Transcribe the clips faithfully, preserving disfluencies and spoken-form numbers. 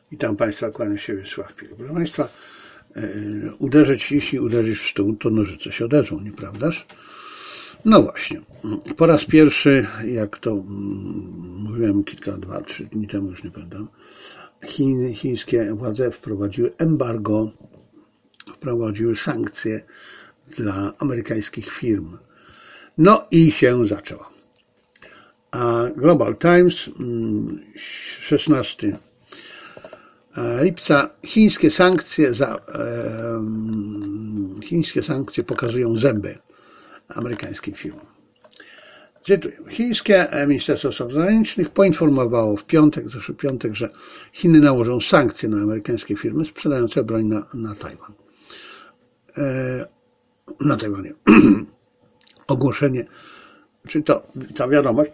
Witam Państwa, kłaniam się Wiesław Pilch. Proszę Państwa, uderzyć, jeśli uderzysz w stół, to nożyce się odezwą, nieprawdaż? No właśnie, po raz pierwszy, jak to mówiłem kilka, dwa, trzy dni temu, już nie pamiętam, Chin, chińskie władze wprowadziły embargo, wprowadziły sankcje dla amerykańskich firm. No i się zaczęło. A Global Times, szesnastego lipca, chińskie sankcje, za, e, chińskie sankcje pokazują zęby amerykańskim firmom. Cytuję. Chińskie Ministerstwo Spraw Zagranicznych poinformowało w piątek, zeszły piątek, że Chiny nałożą sankcje na amerykańskie firmy sprzedające broń na, na Tajwan. E, na Tajwanie. Ogłoszenie, czy to ta wiadomość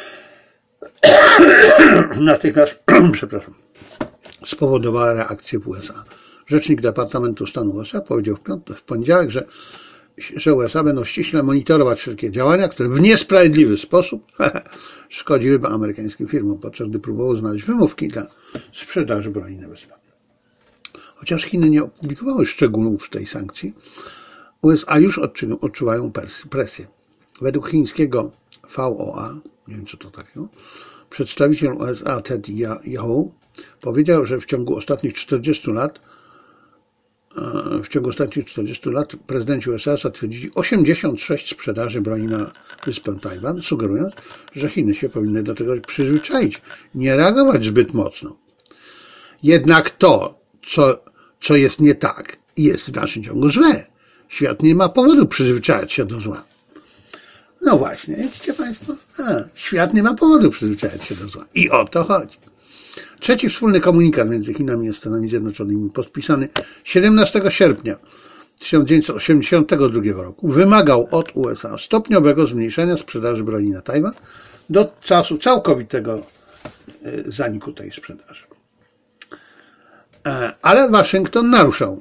natychmiast, przepraszam, spowodowała reakcję w U S A. Rzecznik Departamentu Stanu U S A powiedział w, piątek, w poniedziałek, że, że U S A będą ściśle monitorować wszelkie działania, które w niesprawiedliwy sposób szkodziłyby amerykańskim firmom, podczas gdy próbował znaleźć wymówki dla sprzedaży broni niebezpiecznej. Chociaż Chiny nie opublikowały szczegółów tej sankcji, U S A już odczuwają presję. Według chińskiego V O A, nie wiem co to takiego, przedstawiciel U S A Ted Yoho powiedział, że w ciągu ostatnich czterdziestu lat w ciągu ostatnich czterdziestu lat prezydenci U S A zatwierdzili osiemdziesiąt sześć sprzedaży broni na wyspę Tajwan, sugerując, że Chiny się powinny do tego przyzwyczaić, nie reagować zbyt mocno. Jednak to, co, co jest nie tak, jest w dalszym ciągu złe. Świat nie ma powodu przyzwyczajać się do zła. No właśnie, widzicie Państwo? A, świat nie ma powodu przyzwyczajać się do zła. I o to chodzi. Trzeci wspólny komunikat między Chinami a Stanami Zjednoczonymi, podpisany siedemnastego sierpnia tysiąc dziewięćset osiemdziesiątego drugiego roku, wymagał od U S A stopniowego zmniejszenia sprzedaży broni na Tajwan do czasu całkowitego zaniku tej sprzedaży. Ale Waszyngton naruszał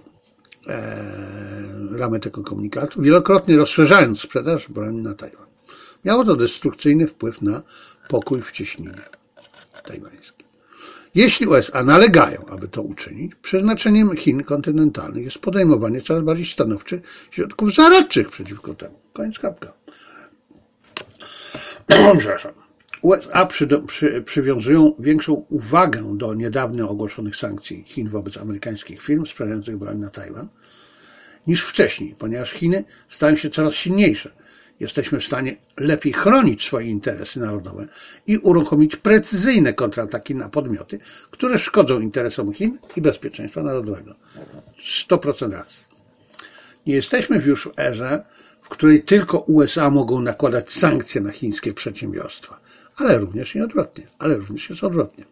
ramy tego komunikatu, wielokrotnie rozszerzając sprzedaż broni na Tajwan. Miało to destrukcyjny wpływ na pokój w cieśninie tajwańskiej. Jeśli U S A nalegają, aby to uczynić, przeznaczeniem Chin kontynentalnych jest podejmowanie coraz bardziej stanowczych środków zaradczych przeciwko temu. Koniec kropka. Przepraszam. U S A przy, przy, przywiązują większą uwagę do niedawno ogłoszonych sankcji Chin wobec amerykańskich firm sprzedających broń na Tajwan niż wcześniej, ponieważ Chiny stają się coraz silniejsze. Jesteśmy w stanie lepiej chronić swoje interesy narodowe i uruchomić precyzyjne kontrataki na podmioty, które szkodzą interesom Chin i bezpieczeństwa narodowego. sto procent racji. Nie jesteśmy już w erze, w której tylko U S A mogą nakładać sankcje na chińskie przedsiębiorstwa, ale również i odwrotnie, ale również jest odwrotnie.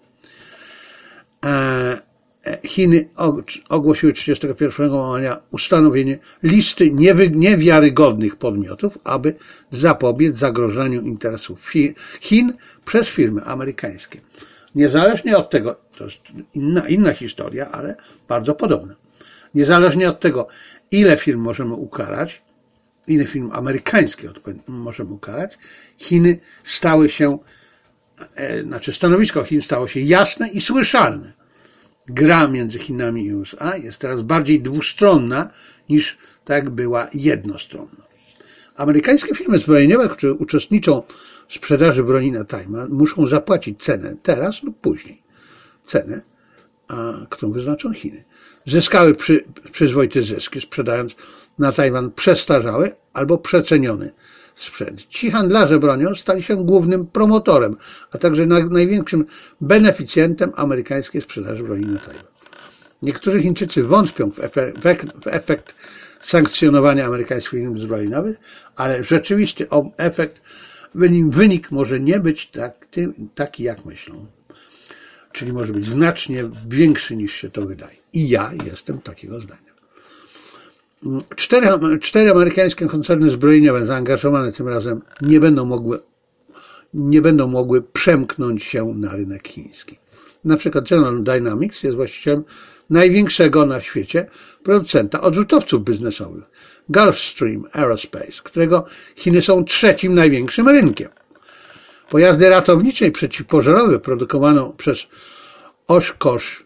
Chiny ogłosiły trzydziestego pierwszego maja ustanowienie listy niewiarygodnych podmiotów, aby zapobiec zagrożeniu interesów Chin przez firmy amerykańskie. Niezależnie od tego, to jest inna, inna historia, ale bardzo podobna. Niezależnie od tego, ile firm możemy ukarać, ile firm amerykańskich możemy ukarać, Chiny stały się, znaczy stanowisko Chin stało się jasne i słyszalne. Gra między Chinami i U S A jest teraz bardziej dwustronna niż tak była jednostronna. Amerykańskie firmy zbrojeniowe, które uczestniczą w sprzedaży broni na Tajwan, muszą zapłacić cenę teraz lub później. Cenę, a którą wyznaczą Chiny. Zyskały przy, przyzwoite zyski, sprzedając na Tajwan przestarzały albo przeceniony sprzęt. Ci handlarze bronią stali się głównym promotorem, a także największym beneficjentem amerykańskiej sprzedaży broni na Tajwan. Niektórzy Chińczycy wątpią w efekt, w efekt sankcjonowania amerykańskich firm zbrojeniowych, ale rzeczywisty efekt, wynik, wynik może nie być tak, taki, jak myślą. Czyli może być znacznie większy niż się to wydaje. I ja jestem takiego zdania. Cztery, cztery amerykańskie koncerny zbrojeniowe zaangażowane tym razem nie będą mogły, nie będą mogły przemknąć się na rynek chiński. Na przykład General Dynamics jest właścicielem największego na świecie producenta odrzutowców biznesowych, Gulfstream Aerospace, którego Chiny są trzecim największym rynkiem. Pojazdy ratownicze i przeciwpożarowe produkowane przez Oshkosh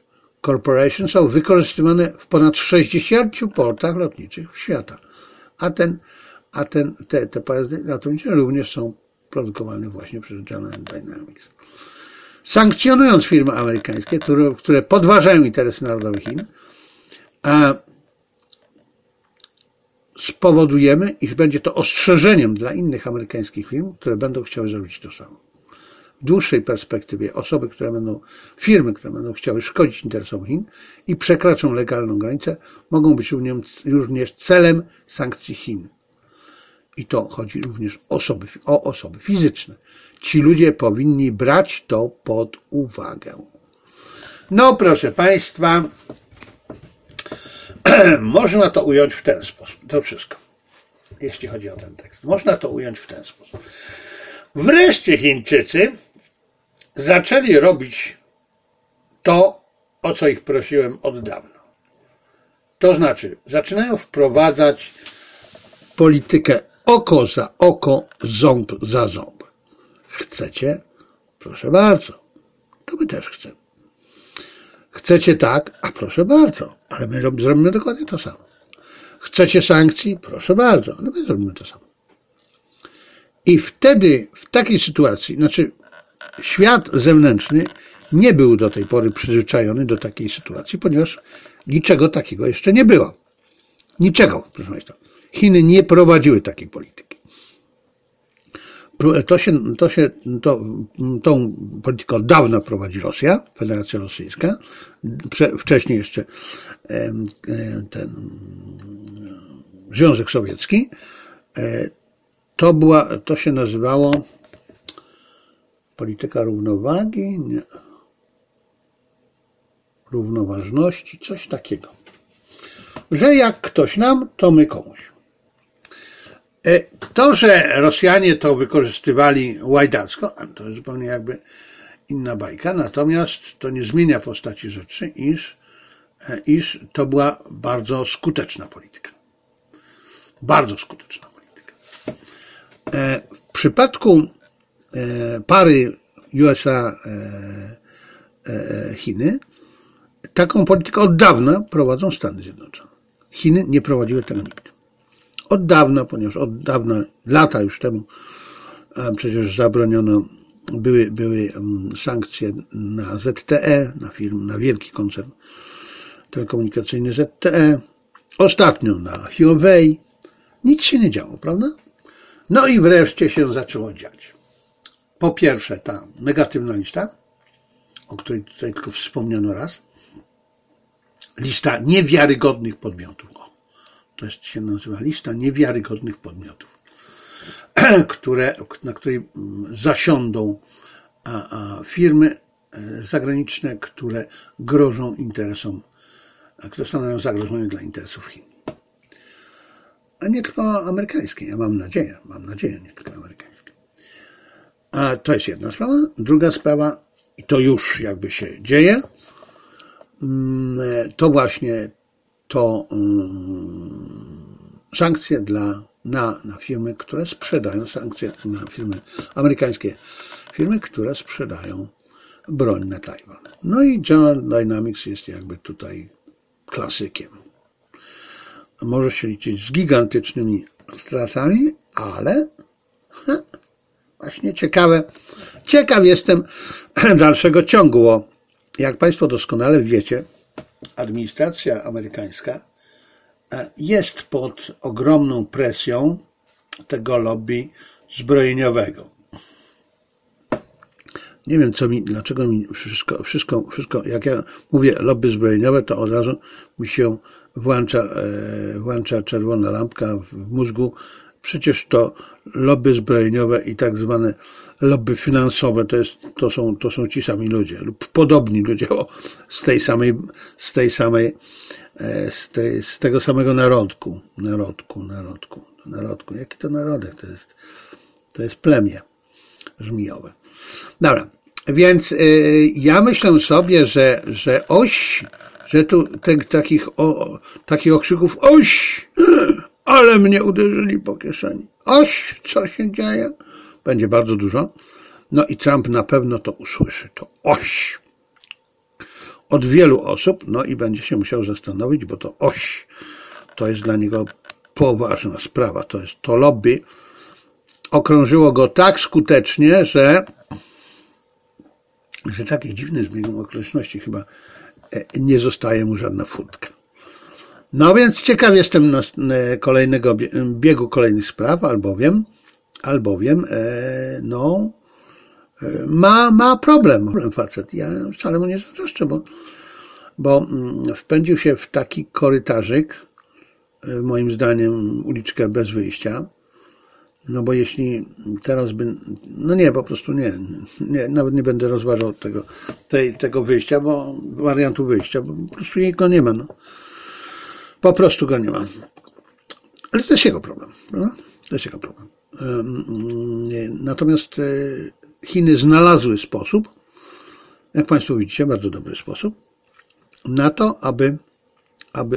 Corporation są wykorzystywane w ponad sześćdziesięciu portach lotniczych świata. A, ten, a ten, te, te pojazdy lotnicze również są produkowane właśnie przez General Dynamics. Sankcjonując firmy amerykańskie, które, które podważają interesy narodowe Chin, a spowodujemy, iż będzie to ostrzeżeniem dla innych amerykańskich firm, które będą chciały zrobić to samo. W dłuższej perspektywie osoby, które będą, firmy, które będą chciały szkodzić interesom Chin i przekraczą legalną granicę, mogą być również celem sankcji Chin. I to chodzi również osoby, o osoby fizyczne. Ci ludzie powinni brać to pod uwagę. No proszę Państwa, można to ująć w ten sposób. To wszystko, jeśli chodzi o ten tekst. Można to ująć w ten sposób. Wreszcie Chińczycy zaczęli robić to, o co ich prosiłem od dawna. To znaczy, zaczynają wprowadzać politykę oko za oko, ząb za ząb. Chcecie? Proszę bardzo. To my też chcemy. Chcecie tak? A proszę bardzo. Ale my zrobimy dokładnie to samo. Chcecie sankcji? Proszę bardzo. Ale my zrobimy to samo. I wtedy, w takiej sytuacji, znaczy świat zewnętrzny nie był do tej pory przyzwyczajony do takiej sytuacji, ponieważ niczego takiego jeszcze nie było. Niczego, proszę Państwa. Chiny nie prowadziły takiej polityki. To się, to się, to, tą politykę od dawna prowadzi Rosja, Federacja Rosyjska, wcześniej jeszcze ten Związek Sowiecki. To była, to się nazywało polityka równowagi, nie, równoważności, coś takiego. Że jak ktoś nam, to my komuś. To, że Rosjanie to wykorzystywali łajdacko, to jest zupełnie jakby inna bajka, natomiast to nie zmienia postaci rzeczy, iż, iż to była bardzo skuteczna polityka. Bardzo skuteczna polityka. W przypadku pary U S A Chiny taką politykę od dawna prowadzą Stany Zjednoczone. Chiny nie prowadziły tego nigdy. Od dawna, ponieważ od dawna, lata już temu przecież zabroniono, były, były sankcje na Z T E, na firm, na wielki koncern telekomunikacyjny Z T E, ostatnio na Huawei. Nic się nie działo, prawda? No i wreszcie się zaczęło dziać. Po pierwsze ta negatywna lista, o której tutaj tylko wspomniano raz, lista niewiarygodnych podmiotów. O, to jest, się nazywa lista niewiarygodnych podmiotów, które, na której zasiądą a, a firmy zagraniczne, które grożą interesom, które stanowią zagrożenie dla interesów Chin. A nie tylko amerykańskie, ja mam nadzieję, mam nadzieję, nie tylko amerykańskie. A to jest jedna sprawa. Druga sprawa, i to już jakby się dzieje, to właśnie to sankcje dla, na, na firmy, które sprzedają, sankcje na firmy, amerykańskie firmy, które sprzedają broń na Tajwan. No i General Dynamics jest jakby tutaj klasykiem. Może się liczyć z gigantycznymi stratami, ale ha, właśnie ciekawe, ciekaw jestem dalszego ciągu, bo jak Państwo doskonale wiecie, administracja amerykańska jest pod ogromną presją tego lobby zbrojeniowego. Nie wiem, co mi, dlaczego mi wszystko, wszystko, wszystko, jak ja mówię lobby zbrojeniowe, to od razu mi się włącza, włącza czerwona lampka w mózgu. Przecież to lobby zbrojeniowe i tak zwane lobby finansowe to, jest, to, są, to są ci sami ludzie lub podobni ludzie o, z tej samej, z tej samej, z, tej, z tego samego narodku, narodku, narodku, narodku. Jaki to narodek? To jest, to jest plemię żmijowe. Dobra, więc y, ja myślę sobie, że, że oś, że tu te, takich, o, takich okrzyków oś, ale mnie uderzyli po kieszeni. Oś, co się dzieje? Będzie bardzo dużo. No i Trump na pewno to usłyszy, to oś. od wielu osób, no i będzie się musiał zastanowić, bo to oś, to jest dla niego poważna sprawa, to jest to lobby, okrążyło go tak skutecznie, że, że taki dziwny zbieg okoliczności chyba nie zostaje mu żadna furtka. No więc ciekaw jestem na kolejnego biegu kolejnych spraw, albowiem, albowiem no, ma, ma problem, problem facet. Ja wcale mu nie zazdroszczę, bo, bo wpędził się w taki korytarzyk, moim zdaniem uliczkę bez wyjścia. No bo jeśli teraz by, no nie, po prostu nie, nie nawet nie będę rozważał tego, tej, tego wyjścia, bo wariantu wyjścia, bo po prostu go nie ma, no. Po prostu go nie ma. Ale to jest jego problem, prawda? To jest jego problem. Natomiast Chiny znalazły sposób, jak Państwo widzicie, bardzo dobry sposób, na to, aby, aby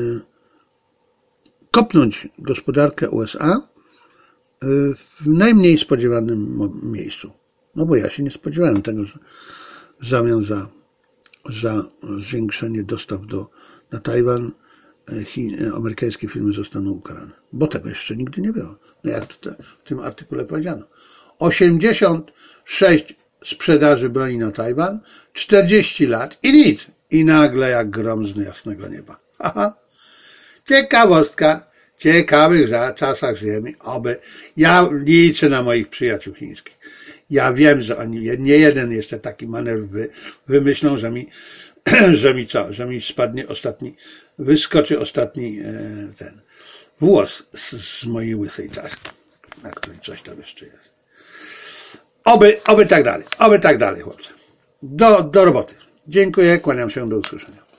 kopnąć gospodarkę U S A w najmniej spodziewanym miejscu. No bo ja się nie spodziewałem tego, że w zamian za, za zwiększenie dostaw do, na Tajwan Chin, amerykańskie firmy zostaną ukarane. Bo tego jeszcze nigdy nie było. No jak to w tym artykule powiedziano. osiemdziesiąt sześć sprzedaży broni na Tajwan, czterdzieści lat i nic. I nagle jak grom z jasnego nieba. Aha. Ciekawostka. W ciekawych czasach żyjemy. Oby. Ja liczę na moich przyjaciół chińskich. Ja wiem, że oni nie jeden jeszcze taki manewr wy, wymyślą, że mi, że mi co, że mi spadnie ostatni, wyskoczy ostatni e, ten włos z, z mojej łysej czaszki, na której coś tam jeszcze jest. Oby, oby tak dalej, oby tak dalej, chłopcze. Do, do roboty. Dziękuję, kłaniam się, do usłyszenia.